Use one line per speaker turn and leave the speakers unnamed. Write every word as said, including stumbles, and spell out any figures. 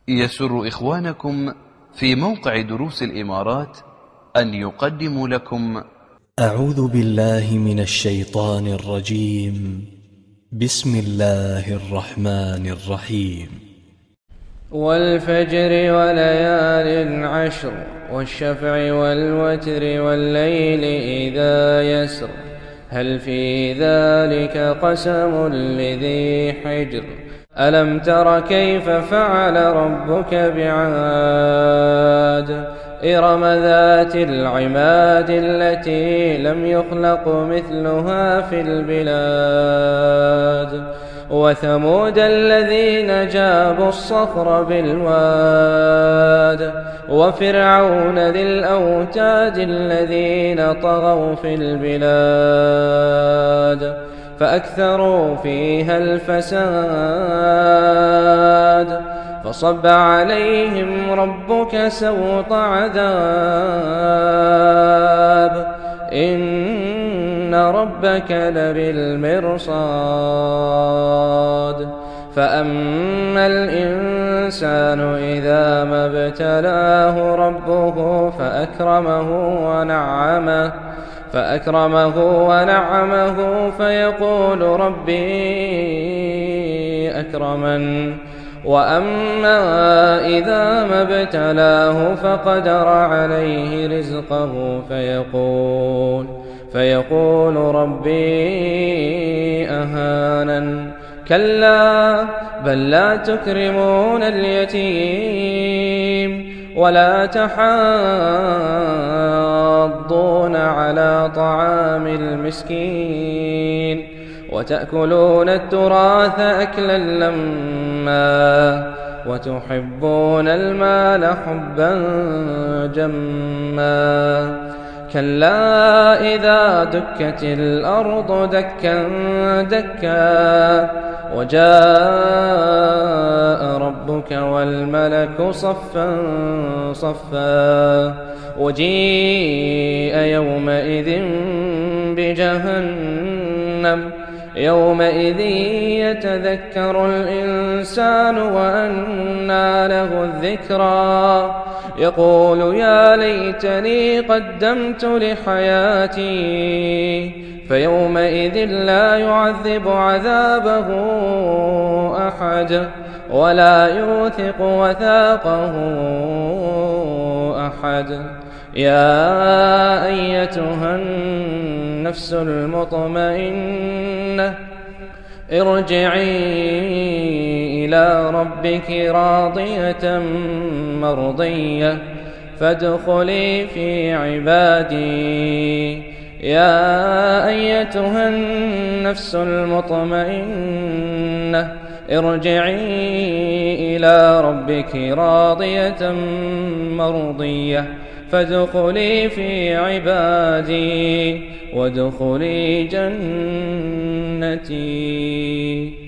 يسر إخوانكم في موقع دروس الإمارات أن يقدموا لكم
أعوذ بالله من الشيطان الرجيم. بسم الله الرحمن الرحيم.
والفجر وليال عشر والشفع والوتر والليل إذا يسر هل في ذلك قسم لذي حجر ألم تر كيف فعل ربك بعاد إرم ذات العماد التي لم يخلق مثلها في البلاد وثمود الذين جابوا الصخر بالواد وفرعون ذي الأوتاد الذين طغوا في البلاد فأكثروا فيها الفساد فصب عليهم ربك سوط عذاب إن ربك لبالمرصاد فأما الإنسان إذا ما ابتلاه ربه فأكرمه ونعمه فأكرمه ونعمه فيقول ربي أكرمن وأما إذا ما ابتلاه فقدر عليه رزقه فيقول فيقول ربي أهانن كلا بل لا تكرمون اليتيم ولا تحاضون على طعام المسكين وتأكلون التراث أكلا لما وتحبون المال حبا جما كلا إذا دكت الأرض دكا دكا وجاء ربك والملك صفا صفا وجيء يومئذ بجهنم يومئذ يتذكر الإنسان وأنى له الذكرى يقول يا ليتني قدمت لحياتي فيومئذ لا يعذب عذابه أحد ولا يوثق وثاقه أحد يا أيتها النفس المطمئنة ارجعي إلى ربك راضية مرضية فادخلي في عبادي يا أيتها النفس المطمئنة ارجعي إلى ربك راضية مرضية فادخلي في عبادي وادخلي جنتي.